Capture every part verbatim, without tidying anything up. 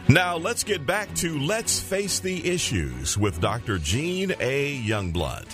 Now let's get back to Let's Face the Issues with Doctor Gene A. Youngblood.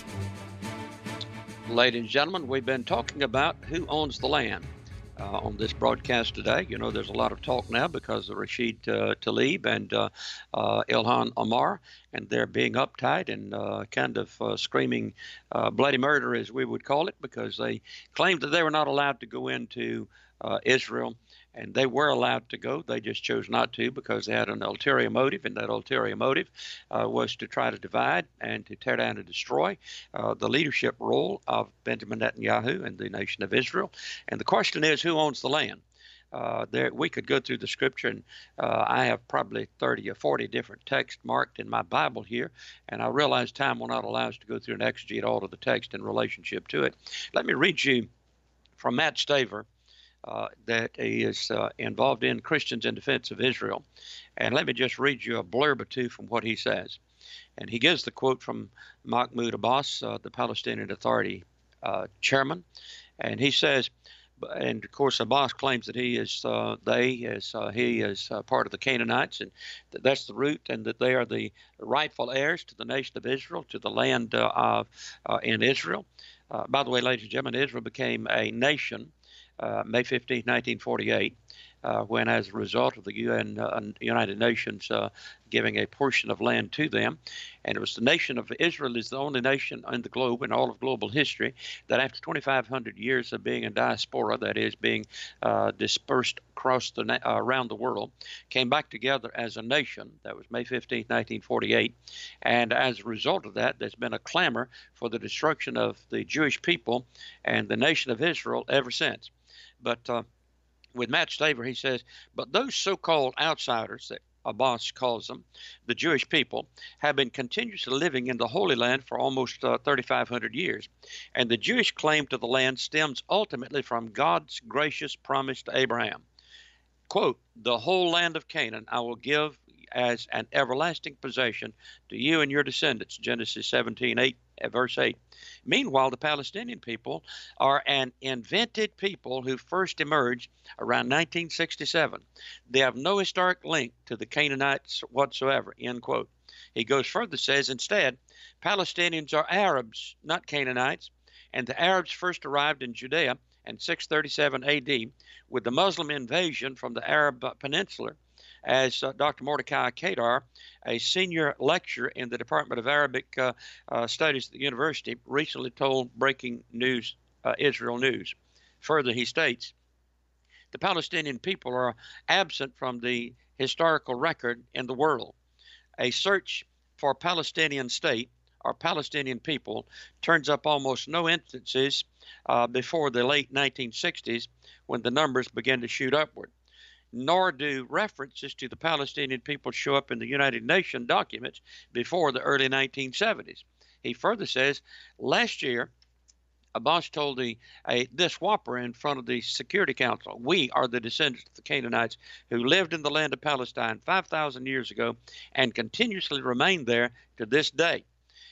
Ladies and gentlemen, we've been talking about who owns the land uh, on this broadcast today. You know, there's a lot of talk now because of Rashid uh, Tlaib and uh, uh, Ilhan Omar, and they're being uptight and uh, kind of uh, screaming uh, bloody murder, as we would call it, because they claimed that they were not allowed to go into uh, Israel. And they were allowed to go. They just chose not to because they had an ulterior motive, and that ulterior motive uh, was to try to divide and to tear down and destroy uh, the leadership role of Benjamin Netanyahu and the nation of Israel. And the question is, who owns the land? Uh, there, we could go through the scripture, and uh, I have probably thirty or forty different texts marked in my Bible here, and I realize time will not allow us to go through and exegete all of the text in relationship to it. Let me read you from Matt Staver, Uh, that he is uh, involved in Christians in Defense of Israel. And let me just read you a blurb or two from what he says. And he gives the quote from Mahmoud Abbas, uh, the Palestinian Authority uh, chairman. And he says, and of course Abbas claims that he is, uh, they, is, uh, he is uh, part of the Canaanites, and that that's the root, and that they are the rightful heirs to the nation of Israel, to the land uh, of uh, in Israel. Uh, by the way, ladies and gentlemen, Israel became a nation Uh, May fifteenth, nineteen forty-eight, uh, when, as a result of the U N uh, United Nations uh, giving a portion of land to them, and it was the nation of Israel is the only nation in the globe, in all of global history, that after twenty-five hundred years of being in diaspora, that is, being uh, dispersed across the uh, around the world, came back together as a nation. That was May fifteenth, nineteen forty-eight, and as a result of that, there's been a clamor for the destruction of the Jewish people and the nation of Israel ever since. But uh, with Matt Staver, he says, but those so-called outsiders that Abbas calls them, the Jewish people, have been continuously living in the Holy Land for almost uh, thirty-five hundred years. And the Jewish claim to the land stems ultimately from God's gracious promise to Abraham. Quote, the whole land of Canaan I will give as an everlasting possession to you and your descendants, Genesis seventeen, eight, verse eight. Meanwhile, the Palestinian people are an invented people who first emerged around nineteen sixty-seven. They have no historic link to the Canaanites whatsoever, end quote. He goes further, says, instead, Palestinians are Arabs, not Canaanites, and the Arabs first arrived in Judea in six thirty-seven A D with the Muslim invasion from the Arab Peninsula, as uh, Doctor Mordecai Kadar, a senior lecturer in the Department of Arabic uh, uh, Studies at the university, recently told Breaking News, uh, Israel News. Further, he states, the Palestinian people are absent from the historical record in the world. A search for Palestinian state or Palestinian people turns up almost no instances uh, before the late nineteen sixties, when the numbers began to shoot upward. Nor do references to the Palestinian people show up in the United Nations documents before the early nineteen seventies. He further says, last year, Abbas told the, a, this whopper in front of the Security Council, we are the descendants of the Canaanites who lived in the land of Palestine five thousand years ago and continuously remain there to this day.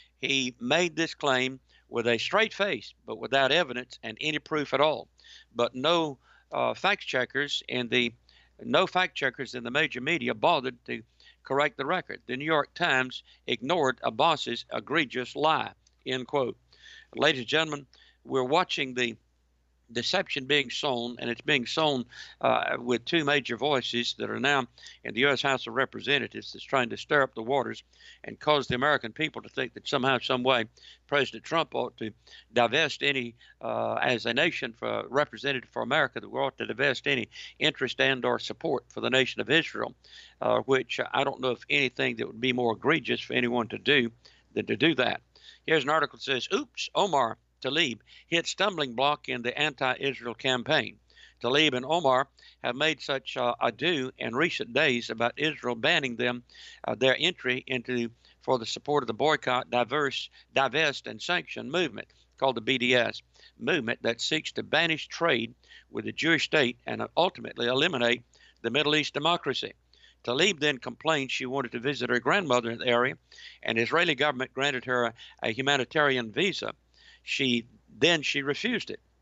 He made this claim with a straight face, but without evidence and any proof at all. But no uh, fact checkers in the No fact checkers in the major media bothered to correct the record. The New York Times ignored Abbas's egregious lie, end quote. Ladies and gentlemen, we're watching the deception being sown, and it's being sown uh, with two major voices that are now in the U S House of Representatives that's trying to stir up the waters and cause the American people to think that somehow, some way, President Trump ought to divest any, uh, as a nation, for representative for America, that we ought to divest any interest and or support for the nation of Israel, uh, which I don't know of anything that would be more egregious for anyone to do than to do that. Here's an article that says, oops, Omar Tlaib hit stumbling block in the anti-Israel campaign. Tlaib and Omar have made such uh, ado in recent days about Israel banning them uh, their entry into for the support of the boycott, diverse, divest, and sanction movement called the B D S movement that seeks to banish trade with the Jewish state and ultimately eliminate the Middle East democracy. Tlaib then complained she wanted to visit her grandmother in the area, and the Israeli government granted her a, a humanitarian visa. She then she refused it.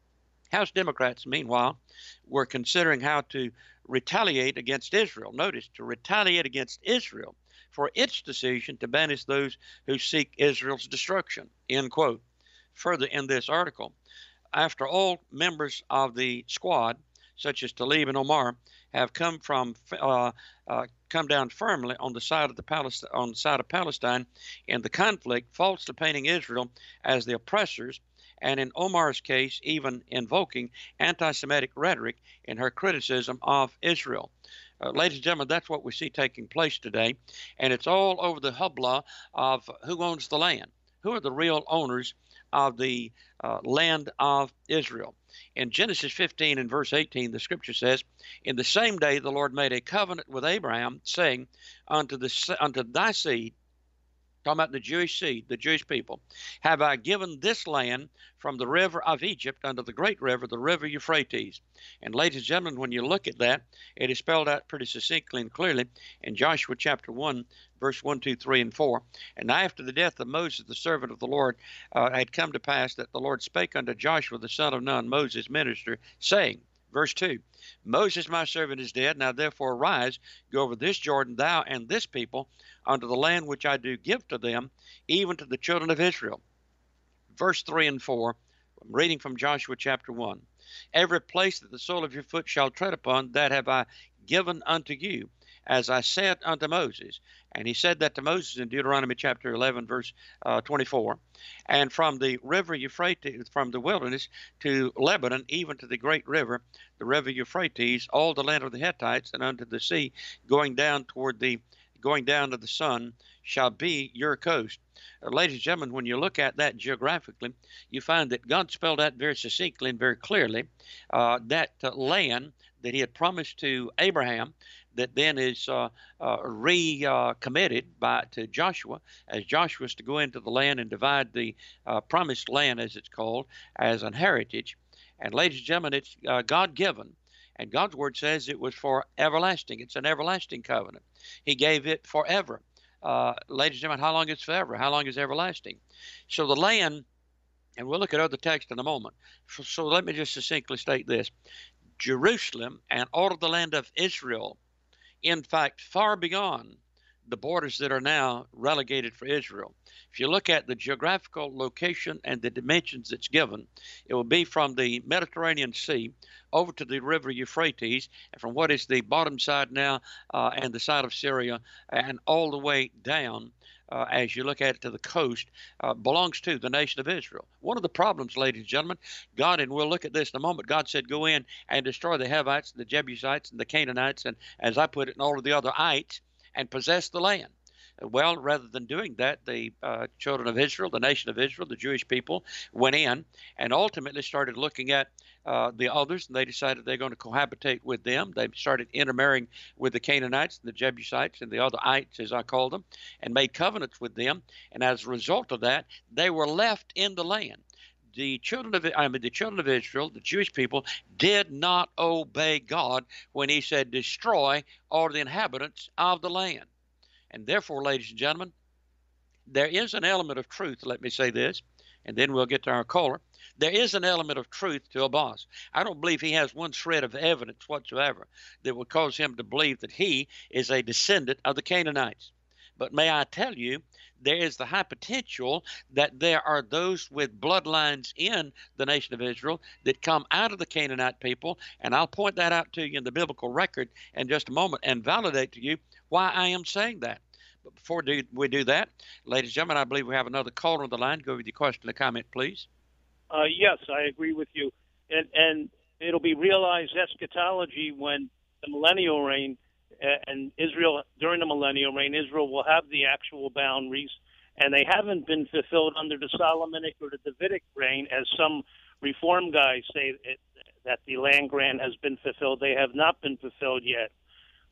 House Democrats, meanwhile, were considering how to retaliate against Israel. Notice, to retaliate against Israel for its decision to banish those who seek Israel's destruction, end quote. Further in this article, after all members of the squad, such as Tlaib and Omar, have come from uh, uh, come down firmly on the side of the Palestine, on the side of Palestine in the conflict, falsely painting Israel as the oppressors, and in Omar's case, even invoking anti-Semitic rhetoric in her criticism of Israel. Uh, ladies and gentlemen, that's what we see taking place today, and it's all over the hubbub of who owns the land. Who are the real owners of the uh, land of Israel? In Genesis fifteen and verse eighteen, the scripture says, "In the same day the Lord made a covenant with Abraham, saying, unto, the, unto thy seed," talking about the Jewish seed, the Jewish people, "have I given this land from the river of Egypt unto the great river, the river Euphrates." And ladies and gentlemen, when you look at that, it is spelled out pretty succinctly and clearly in Joshua chapter one, verse one, two, three, and four. "And after the death of Moses, the servant of the Lord, uh, had come to pass that the Lord spake unto Joshua, the son of Nun, Moses' minister, saying," verse two, "Moses my servant is dead. Now therefore arise, go over this Jordan, thou and this people, unto the land which I do give to them, even to the children of Israel." Verse three and four, I'm reading from Joshua chapter one. "Every place that the sole of your foot shall tread upon, that have I given unto you, as I said unto Moses." And he said that to Moses in Deuteronomy chapter eleven, verse uh, twenty-four. "And from the river Euphrates, from the wilderness to Lebanon, even to the great river, the river Euphrates, all the land of the Hittites, and unto the sea, going down toward the, going down to the sun, shall be your coast." Uh, ladies and gentlemen, when you look at that geographically, you find that God spelled out very succinctly and very clearly uh, that uh, land that he had promised to Abraham, that then is uh, uh, recommitted uh, by to Joshua, as Joshua is to go into the land and divide the uh, promised land, as it's called, as an heritage. And ladies and gentlemen, it's uh, God-given. And God's word says it was for everlasting. It's an everlasting covenant. He gave it forever. Uh, ladies and gentlemen, how long is forever? How long is everlasting? So the land, and we'll look at other texts in a moment. So, so let me just succinctly state this. Jerusalem and all of the land of Israel, in fact, far beyond the borders that are now relegated for Israel. If you look at the geographical location and the dimensions it's given, it will be from the Mediterranean Sea over to the river Euphrates, and from what is the bottom side now uh, and the side of Syria, and all the way down, uh, as you look at it to the coast, uh, belongs to the nation of Israel. One of the problems, ladies and gentlemen, God, and we'll look at this in a moment, God said, go in and destroy the Hivites, the Jebusites, and the Canaanites, and as I put it, and all of the other ites, and possess the land. Well, rather than doing that, the uh, children of Israel, the nation of Israel, the Jewish people, went in and ultimately started looking at uh, the others, and they decided they're going to cohabitate with them. They started intermarrying with the Canaanites, the Jebusites, and the other ites, as I call them, and made covenants with them. And as a result of that, they were left in the land. The children of I mean the children of Israel, the Jewish people, did not obey God when he said, destroy all the inhabitants of the land. And therefore, ladies and gentlemen, there is an element of truth, let me say this, and then we'll get to our caller. There is an element of truth to Abbas. I don't believe he has one shred of evidence whatsoever that would cause him to believe that he is a descendant of the Canaanites. But may I tell you, there is the high potential that there are those with bloodlines in the nation of Israel that come out of the Canaanite people, and I'll point that out to you in the biblical record in just a moment and validate to you why I am saying that. But before do, we do that, ladies and gentlemen, I believe we have another caller on the line. Go with your question or comment, please. Uh, yes, I agree with you. And, and it'll be realized eschatology when the millennial reign and Israel, during the millennial reign, Israel will have the actual boundaries, and they haven't been fulfilled under the Solomonic or the Davidic reign, as some Reform guys say it, that the land grant has been fulfilled. They have not been fulfilled yet.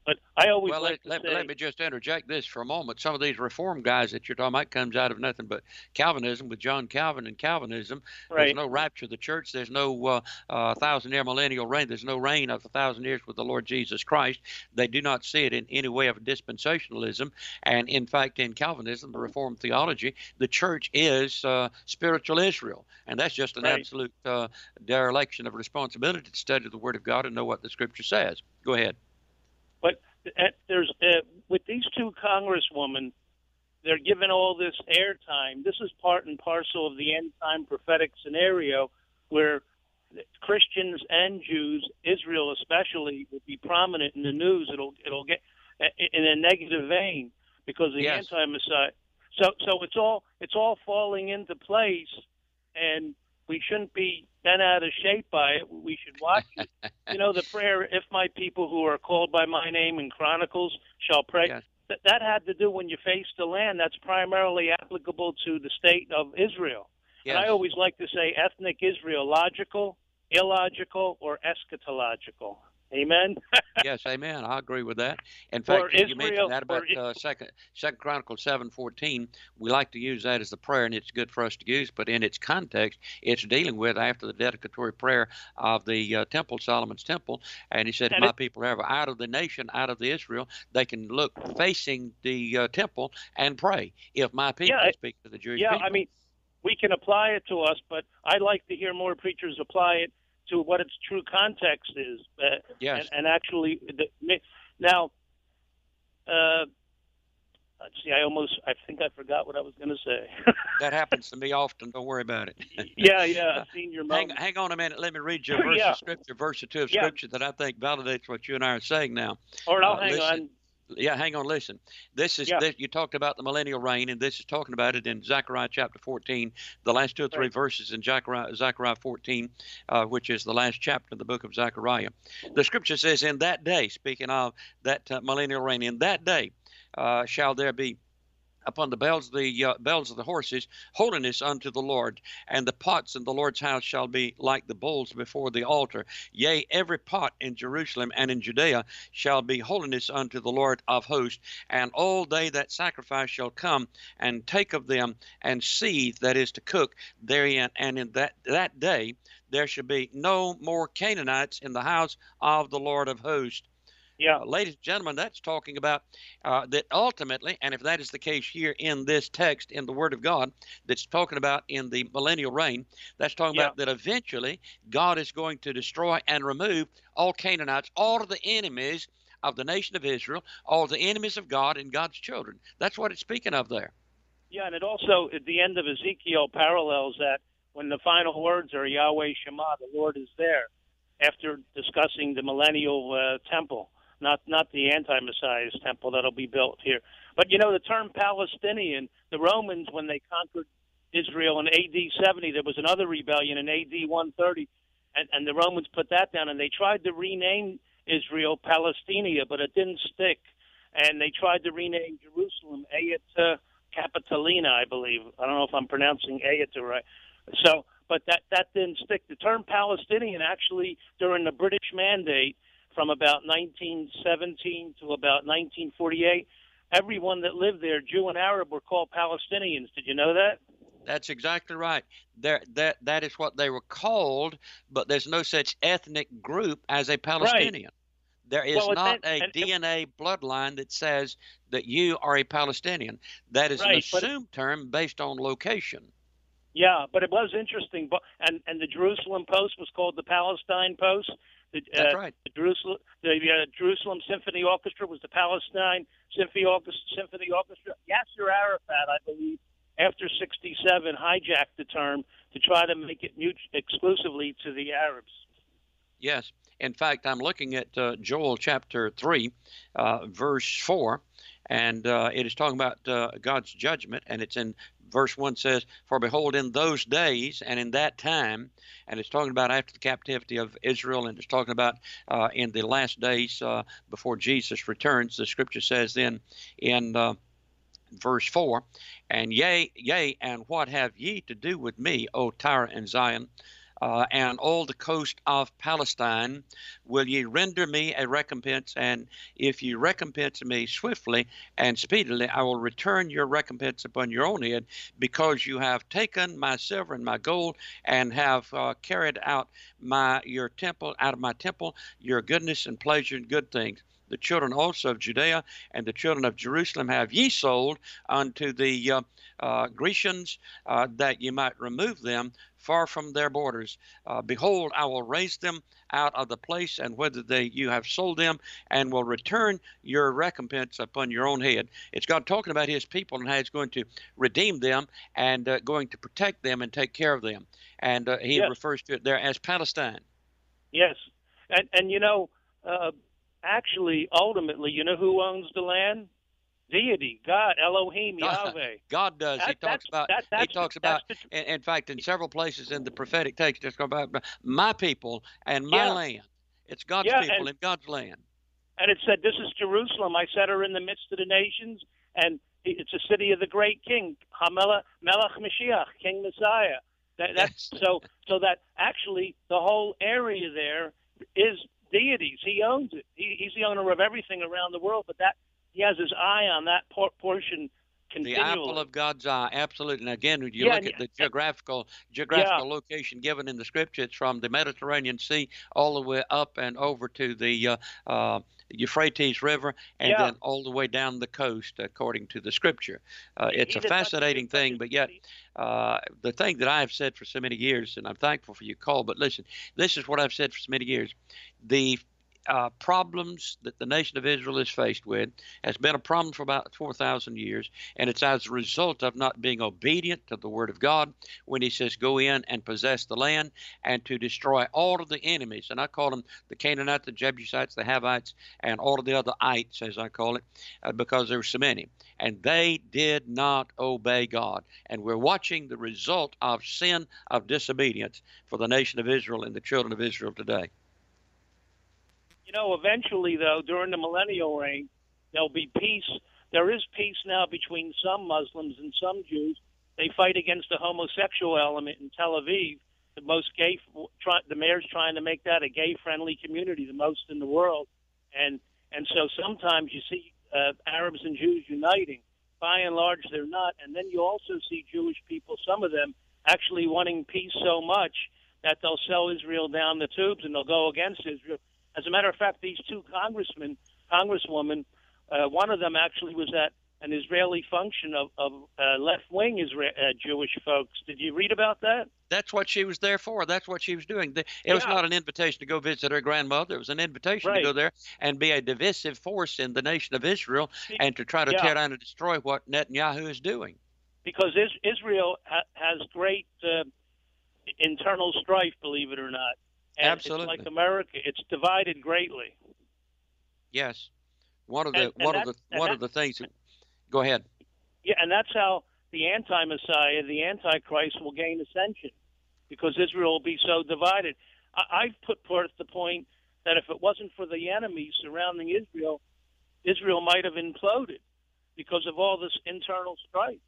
But I always Well, like let, to let, say, let me just interject this for a moment. Some of these reform guys that you're talking about comes out of nothing but Calvinism with John Calvin and Calvinism. There's right, no rapture of the church. There's no uh, uh, thousand-year millennial reign. There's no reign of a thousand years with the Lord Jesus Christ. They do not see it in any way of dispensationalism. And in fact, in Calvinism, the Reformed theology, the church is uh, spiritual Israel. And that's just an right. absolute uh, dereliction of responsibility to study the Word of God and know what the Scripture says. Go ahead. But uh, there's uh, with these two congresswomen, they're given all this airtime. This is part and parcel of the end time prophetic scenario where Christians and Jews, Israel especially, will be prominent in the news. It'll it'll get in a negative vein because the Yes. anti-Messiah. So so it's all it's all falling into place, and we shouldn't be bent out of shape by it. We should watch it. You know, the prayer, if my people who are called by my name in Chronicles shall pray, Yes. th- that had to do when you face the land. That's primarily applicable to the state of Israel. Yes. And I always like to say ethnic Israel, logical, illogical, or eschatological. Amen? Yes, amen. I agree with that. In Or fact, you Israel, mentioned that about or I- uh, second Second Chronicles seven fourteen. We like to use that as the prayer, and it's good for us to use. But in its context, it's dealing with after the dedicatory prayer of the uh, temple, Solomon's temple, and he said, "If And my it- people are ever out of the nation, out of the Israel, they can look facing the uh, temple and pray. If my people," Yeah, speak to the Jewish Yeah, people. I mean, we can apply it to us, but I'd like to hear more preachers apply it to what its true context is. Uh, Yes. and, and actually, the, now, uh, let's see, I almost, I think I forgot what I was going to say. That happens to me often. Don't worry about it. yeah, yeah, I've seen your Hang, moment. hang on a minute. Let me read you a verse Yeah. of Scripture, verse or two of Yeah. Scripture that I think validates what you and I are saying now. Or I'll Uh, hang listen. on. Yeah, hang on, listen. This is Yeah. this, you talked about the millennial reign, and this is talking about it in Zechariah chapter fourteen, the last two or three Right. verses in Zechariah, Zechariah fourteen, uh, which is the last chapter of the book of Zechariah. The Scripture says, "In that day," speaking of that uh, millennial reign, "in that day uh, shall there be upon the bells of the uh, bells of the horses, holiness unto the Lord, and the pots in the Lord's house shall be like the bowls before the altar. Yea, every pot in Jerusalem and in Judea shall be holiness unto the Lord of hosts, and all they that sacrifice shall come and take of them and seethe, that is to cook therein, and in that that day there shall be no more Canaanites in the house of the Lord of hosts." Yeah. Uh, ladies and gentlemen, that's talking about uh, that ultimately, and if that is the case here in this text in the Word of God, that's talking about in the millennial reign, that's talking Yeah. about that eventually God is going to destroy and remove all Canaanites, all of the enemies of the nation of Israel, all the enemies of God and God's children. That's what it's speaking of there. Yeah, and it also, at the end of Ezekiel, parallels that when the final words are Yahweh Shema, the Lord is there, after discussing the millennial uh, temple. Not not the anti-Messiah's temple that'll be built here. But, you know, the term Palestinian, the Romans, when they conquered Israel in A D seventy, there was another rebellion in A D one thirty, and, and the Romans put that down, and they tried to rename Israel Palestinia, but it didn't stick. And they tried to rename Jerusalem Ayat Capitolina, I believe. I don't know if I'm pronouncing Ayat right. So, but that, that didn't stick. The term Palestinian actually, during the British Mandate, from about nineteen seventeen to about nineteen forty-eight, everyone that lived there, Jew and Arab, were called Palestinians. Did you know that? That's exactly right. There, that that is what they were called, but there's no such ethnic group as a Palestinian. There is Well, it not meant- a and- D N A bloodline that says that you are a Palestinian. That is an Right, but- assumed term based on location. Yeah, but it was interesting. But and and the Jerusalem Post was called the Palestine Post. The, That's uh, right. The Jerusalem, the uh, Jerusalem Symphony Orchestra was the Palestine Symphony Orchestra. Symphony Orchestra. Yasser Arafat, I believe, after sixty-seven, hijacked the term to try to make it mut- exclusively to the Arabs. Yes. In fact, I'm looking at uh, Joel chapter three, uh, verse four, and uh, it is talking about uh, God's judgment, and it's in verse one says, "For behold, in those days and in that time," and it's talking about after the captivity of Israel, and it's talking about uh, in the last days uh, before Jesus returns. The Scripture says then in uh, verse four, "And yea, yea, and what have ye to do with me, O Tyre and Zion? uh, and all the coast of Palestine. Will ye render me a recompense? And if ye recompense me swiftly and speedily, I will return your recompense upon your own head, because you have taken my silver and my gold, and have uh, carried out my your temple out of my temple, your goodness and pleasure and good things. The children also of Judea and the children of Jerusalem have ye sold unto the uh, uh, Grecians, uh, that ye might remove them far from their borders. Uh, behold, I will raise them out of the place, and whither they you have sold them, and will return your recompense upon your own head. It's God talking about his people and how he's going to redeem them, and uh, going to protect them and take care of them. And uh, he yes. refers to it there as Palestine. Yes, and and you know. Uh, Actually, ultimately, you know who owns the land? Deity, God, Elohim, Yahweh. God does. That, he talks about. That, he talks the, about. The, in, in fact, in several places in the prophetic text, it's about my people and my yeah. land. It's God's yeah, people and, and God's land. And it said, "This is Jerusalem. I set her in the midst of the nations, and it's a city of the great King, Hamelech, Melech Mashiach, King Messiah." That, that's yes. so. So that actually the whole area there is deities. He owns it. He, he's the owner of everything around the world, but that he has his eye on that por- portion continually. The apple of God's eye, absolutely. And again, when you yeah, look at the geographical geographical yeah. location given in the Scripture, it's from the Mediterranean Sea all the way up and over to the uh, uh, Euphrates River, and yeah. then all the way down the coast, according to the Scripture. Uh, it's he a fascinating thing, but yet uh, the thing that I've said for so many years, and I'm thankful for your call, but listen, this is what I've said for so many years. The Uh, problems that the nation of Israel is faced with has been a problem for about four thousand years, and it's as a result of not being obedient to the Word of God when he says go in and possess the land and to destroy all of the enemies. And I call them the Canaanites, the Jebusites, the Havites, and all of the other ites, as I call it, uh, because there were so many. And they did not obey God. And we're watching the result of sin of disobedience for the nation of Israel and the children of Israel today. You know, eventually, though, during the millennial reign, there'll be peace. There is peace now between some Muslims and some Jews. They fight against the homosexual element in Tel Aviv. The most gay, try, the mayor's trying to make that a gay-friendly community, the most in the world. And and so sometimes you see uh, Arabs and Jews uniting. By and large, they're not. And then you also see Jewish people, some of them, actually wanting peace so much that they'll sell Israel down the tubes and they'll go against Israel. As a matter of fact, these two congressmen, congresswomen, uh, one of them actually was at an Israeli function of, of uh, left-wing Isra- uh, Jewish folks. Did you read about that? That's what she was there for. That's what she was doing. It yeah. was not an invitation to go visit her grandmother. It was an invitation right. to go there and be a divisive force in the nation of Israel and to try to yeah. tear down and destroy what Netanyahu is doing. Because is- Israel ha- has great uh, internal strife, believe it or not. And Absolutely. It's like America. It's divided greatly. Yes. One of the and, and one that, of the one that, of the things that, go ahead. Yeah, and that's how the anti-Messiah, the Antichrist, will gain ascension, because Israel will be so divided. I, I've put forth the point that if it wasn't for the enemies surrounding Israel, Israel might have imploded because of all this internal strife.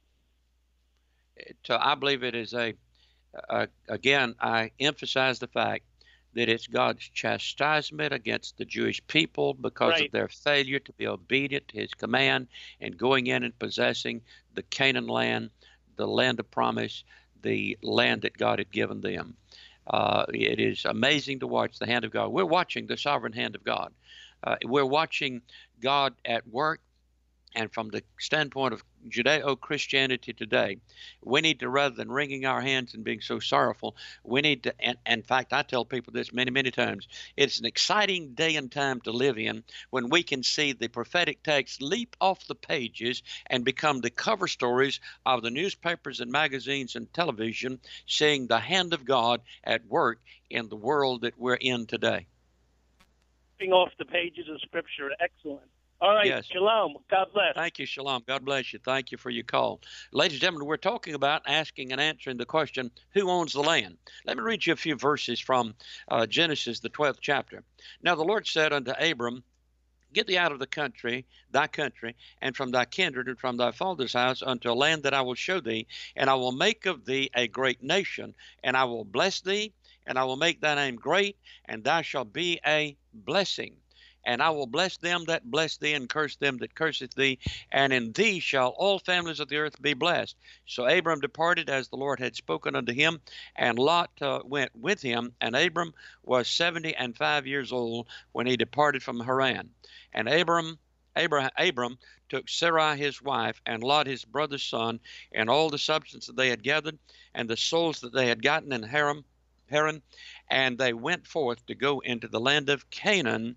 It, uh, I believe it is a Uh, again, I emphasize the fact that it's God's chastisement against the Jewish people because right. of their failure to be obedient to his command and going in and possessing the Canaan land, the land of promise, the land that God had given them. Uh, it is amazing to watch the hand of God. We're watching the sovereign hand of God. Uh, we're watching God at work. And from the standpoint of Judeo-Christianity today, we need to, rather than wringing our hands and being so sorrowful, we need to, and, and in fact, I tell people this many, many times, it's an exciting day and time to live in when we can see the prophetic text leap off the pages and become the cover stories of the newspapers and magazines and television, seeing the hand of God at work in the world that we're in today. Leaping off the pages of Scripture, excellent. All right, yes. Shalom. God bless. Thank you, Shalom. God bless you. Thank you for your call. Ladies and gentlemen, we're talking about asking and answering the question, who owns the land? Let me read you a few verses from uh, Genesis, the twelfth chapter. Now the Lord said unto Abram, Get thee out of the country, thy country, and from thy kindred, and from thy father's house, unto a land that I will show thee, and I will make of thee a great nation, and I will bless thee, and I will make thy name great, and thou shalt be a blessing. And I will bless them that bless thee, and curse them that curseth thee, and in thee shall all families of the earth be blessed. So Abram departed as the Lord had spoken unto him, and Lot uh, went with him. And Abram was seventy and five years old when he departed from Haran. And Abram, Abraham, Abram took Sarai his wife, and Lot his brother's son, and all the substance that they had gathered, and the souls that they had gotten in Haran, Haran, and they went forth to go into the land of Canaan.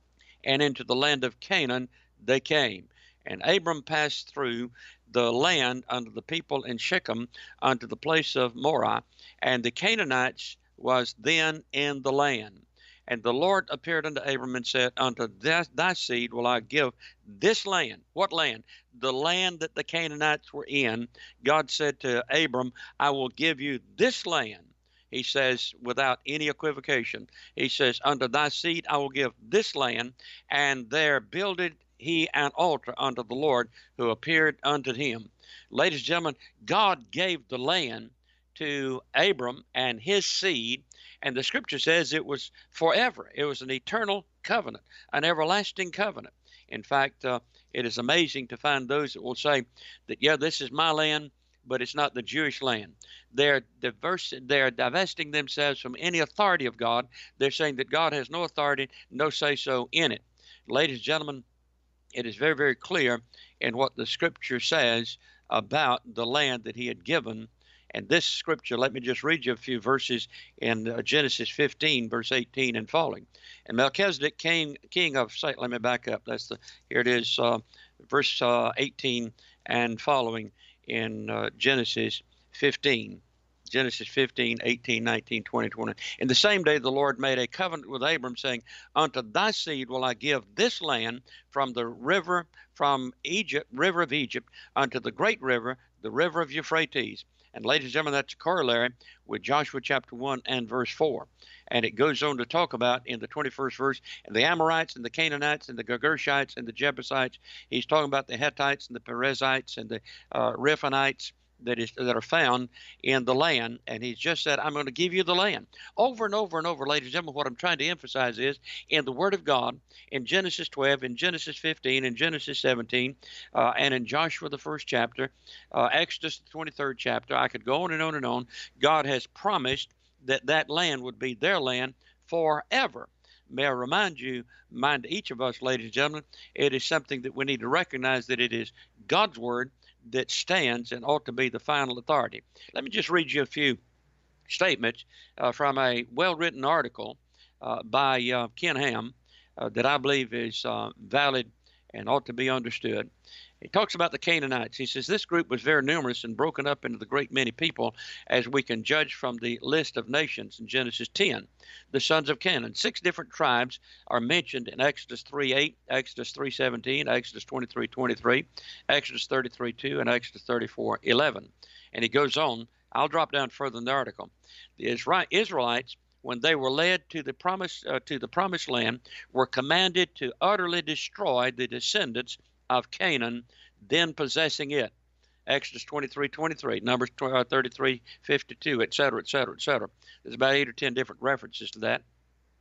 And into the land of Canaan they came. And Abram passed through the land unto the people in Shechem, unto the place of Morah, and the Canaanites was then in the land. And the Lord appeared unto Abram and said, Unto thy, thy seed will I give this land. What land? The land that the Canaanites were in. God said to Abram, I will give you this land. He says, without any equivocation, he says, Unto thy seed I will give this land, and there builded he an altar unto the Lord who appeared unto him. Ladies and gentlemen, God gave the land to Abram and his seed, and the scripture says it was forever. It was an eternal covenant, an everlasting covenant. In fact, uh, it is amazing to find those that will say that, yeah, this is my land, but it's not the Jewish land. They're diverse, they're divesting themselves from any authority of God. They're saying that God has no authority, no say-so in it. Ladies and gentlemen, it is very, very clear in what the scripture says about the land that he had given. And this scripture, let me just read you a few verses in uh, Genesis fifteen, verse eighteen and following. And Melchizedek, king, king of Salem, let me back up. That's the, here it is, uh, verse uh, eighteen and following. In uh, Genesis fifteen, Genesis fifteen, eighteen, nineteen, twenty, twenty. In the same day the Lord made a covenant with Abram, saying, Unto thy seed will I give this land from the river, from Egypt, river of Egypt, unto the great river, the river of Euphrates. And ladies and gentlemen, that's a corollary with Joshua chapter one and verse four. And it goes on to talk about in the twenty-first verse, and the Amorites and the Canaanites and the Girgashites and the Jebusites. He's talking about the Hittites and the Perizzites and the uh, Rephaites that is that are found in the land. And he's just said, I'm going to give you the land. Over and over and over, ladies and gentlemen, what I'm trying to emphasize is in the Word of God, in Genesis twelve, in Genesis fifteen, in Genesis seventeen, uh, and in Joshua the first chapter, uh, Exodus the twenty-third chapter, I could go on and on and on. God has promised that that land would be their land forever. May I remind you, mind each of us, ladies and gentlemen, it is something that we need to recognize that it is God's word that stands and ought to be the final authority. Let me just read you a few statements uh, from a well-written article uh, by uh, Ken Ham uh, that I believe is uh, valid and ought to be understood. He talks about the Canaanites. He says, this group was very numerous and broken up into the great many people, as we can judge from the list of nations in Genesis ten. The sons of Canaan. Six different tribes are mentioned in Exodus three eight, Exodus three seventeen, Exodus twenty-three twenty-three, Exodus thirty-three two, and Exodus thirty-four eleven. And he goes on. I'll drop down further in the article. The Israelites, when they were led to the promise uh, to the promised land, were commanded to utterly destroy the descendants of Canaan, then possessing it. Exodus twenty-three twenty-three, Numbers thirty-three fifty-two, et cetera, et cetera, et cetera. There's about eight or ten different references to that.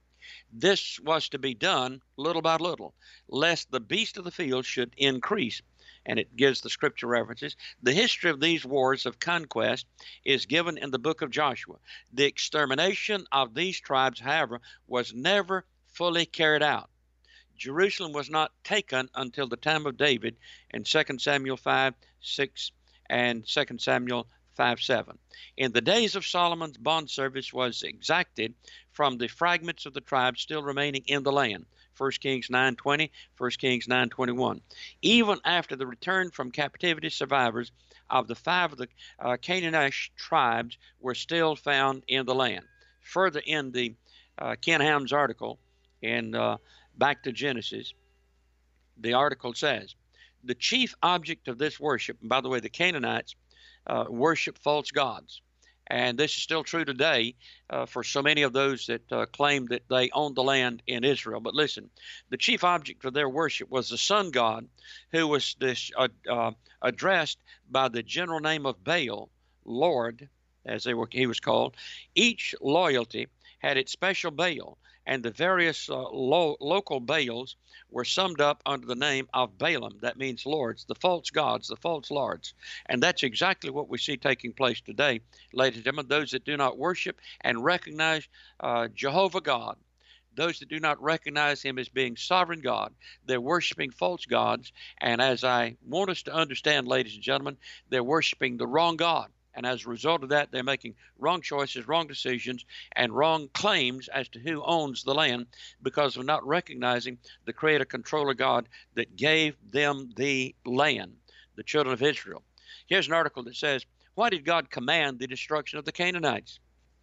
This was to be done little by little, lest the beast of the field should increase. And it gives the scripture references. The history of these wars of conquest is given in the book of Joshua. The extermination of these tribes, however, was never fully carried out. Jerusalem was not taken until the time of David in Second Samuel five six and Second Samuel five seven. In the days of Solomon's bond service was exacted from the fragments of the tribes still remaining in the land. First Kings nine twenty, First Kings nine twenty-one. Even after the return from captivity, survivors of the five of the uh, Canaanite tribes were still found in the land. Further in the uh, Ken Ham's article in uh, Back to Genesis, the article says, the chief object of this worship, and by the way, the Canaanites uh, worship false gods, And this is still true today uh, for so many of those that uh, claim that they own the land in Israel. But listen, the chief object of their worship was the sun god, who was this, uh, uh, addressed by the general name of Baal, Lord, as they were, he was called. Each loyalty had its special Baal, and the various uh, lo- local Baals were summed up under the name of Balaam. That means lords, the false gods, the false lords. And that's exactly what we see taking place today, ladies and gentlemen. Those that do not worship and recognize uh, Jehovah God, those that do not recognize him as being sovereign God, they're worshiping false gods. And as I want us to understand, ladies and gentlemen, they're worshiping the wrong God. And as a result of that, they're making wrong choices, wrong decisions, and wrong claims as to who owns the land because of not recognizing the creator controller God that gave them the land, the children of Israel. Here's an article that says, why did God command the destruction of the Canaanites?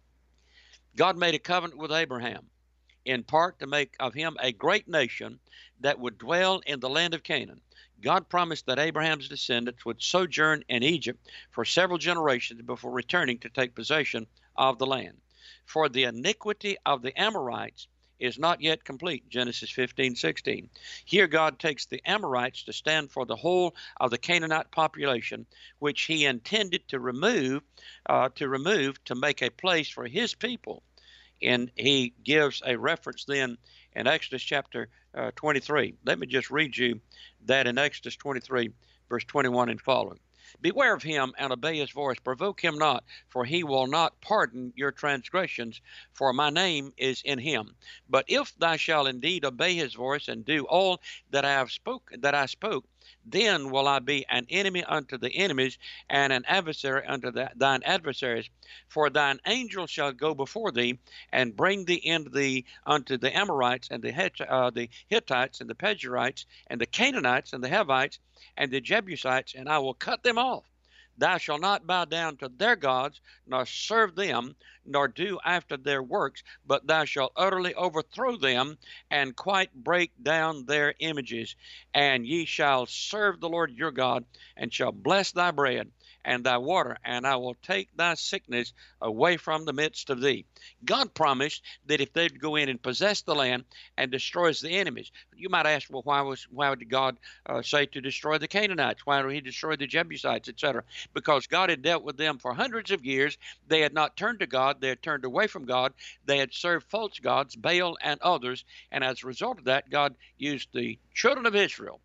God made a covenant with Abraham, in part to make of him a great nation that would dwell in the land of Canaan. God promised that Abraham's descendants would sojourn in Egypt for several generations before returning to take possession of the land. For the iniquity of the Amorites is not yet complete, Genesis fifteen sixteen. Here God takes the Amorites to stand for the whole of the Canaanite population, which he intended to remove, uh, to remove to make a place for his people. And he gives a reference then in Exodus chapter uh, twenty-three. Let me just read you that in Exodus twenty-three, verse twenty-one and following. Beware of him and obey his voice. Provoke him not, for he will not pardon your transgressions, for my name is in him. But if thou shalt indeed obey his voice and do all that I have spoke, that I spoke, then will I be an enemy unto the enemies and an adversary unto the, thine adversaries. For thine angel shall go before thee and bring thee into the unto the Amorites and the, Het, uh, the Hittites and the Perizzites and the Canaanites and the Hivites and the Jebusites, and I will cut them off. Thou shalt not bow down to their gods, nor serve them, nor do after their works, but thou shalt utterly overthrow them, and quite break down their images. And ye shall serve the Lord your God, and shall bless thy bread and thy water, and I will take thy sickness away from the midst of thee. God promised that if they'd go in and possess the land and destroys the enemies. You might ask, well, why was why did God uh, say to destroy the Canaanites? Why did he destroy the Jebusites, et cetera? Because God had dealt with them for hundreds of years. They had not turned to God. They had turned away from God. They had served false gods, Baal and others. And as a result of that, God used the children of Israel.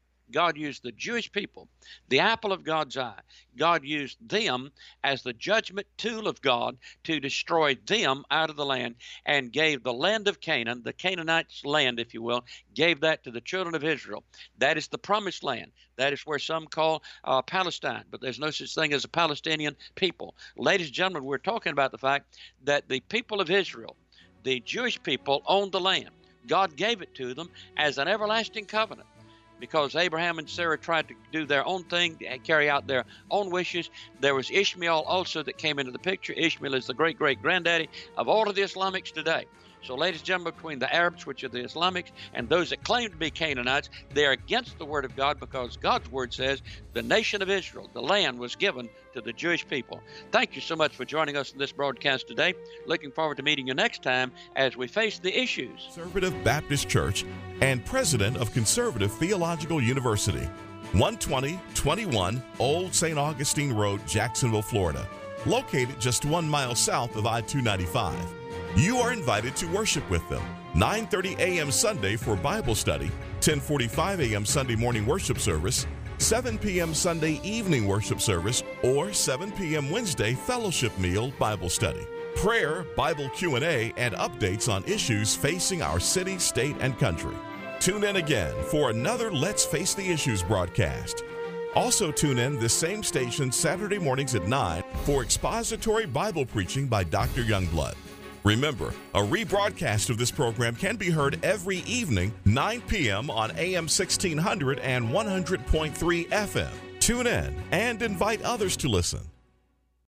God used the Jewish people, the apple of God's eye. God used them as the judgment tool of God to destroy them out of the land, and gave the land of Canaan, the Canaanites' land, if you will, gave that to the children of Israel. That is the promised land. That is where some call uh, Palestine, but there's no such thing as a Palestinian people. Ladies and gentlemen, we're talking about the fact that the people of Israel, the Jewish people, owned the land. God gave it to them as an everlasting covenant. Because Abraham and Sarah tried to do their own thing, carry out their own wishes. There was Ishmael also that came into the picture. Ishmael is the great-great-granddaddy of all of the Islamics today. So, ladies and gentlemen, between the Arabs, which are the Islamics, and those that claim to be Canaanites, they're against the Word of God, because God's Word says the nation of Israel, the land, was given to the Jewish people. Thank you so much for joining us in this broadcast today. Looking forward to meeting you next time as we face the issues. Conservative Baptist Church and president of Conservative Theological University, one twenty twenty-one Old Saint Augustine Road, Jacksonville, Florida, located just one mile south of I two ninety-five. You are invited to worship with them, nine thirty a.m. Sunday for Bible study, ten forty-five a.m. Sunday morning worship service, seven p.m. Sunday evening worship service, or seven p.m. Wednesday fellowship meal Bible study. Prayer, Bible Q and A, and updates on issues facing our city, state, and country. Tune in again for another Let's Face the Issues broadcast. Also tune in this same station Saturday mornings at nine for expository Bible preaching by Doctor Youngblood. Remember, a rebroadcast of this program can be heard every evening, nine p.m. on A M sixteen hundred and one hundred point three F M. Tune in and invite others to listen.